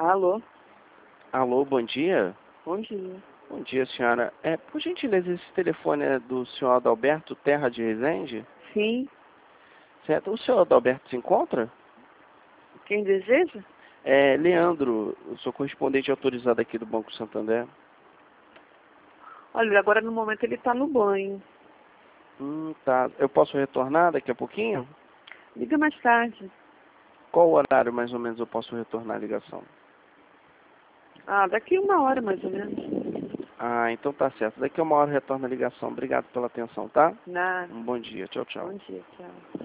Alô? Alô, bom dia. Bom dia. Bom dia, senhora. Por gentileza, esse telefone é do senhor Adalberto Terra de Resende? Sim. Certo? O senhor Adalberto se encontra? Quem deseja? Leandro, eu sou correspondente autorizado aqui do Banco Santander. Olha, agora no momento ele está no banho. Tá. Eu posso retornar daqui a pouquinho? Liga mais tarde. Qual horário mais ou menos eu posso retornar a ligação? Daqui 1 hora mais ou menos. Então tá certo. Daqui a 1 hora retorna a ligação. Obrigado pela atenção, tá? Nada. Um bom dia. Tchau, tchau. Bom dia, tchau.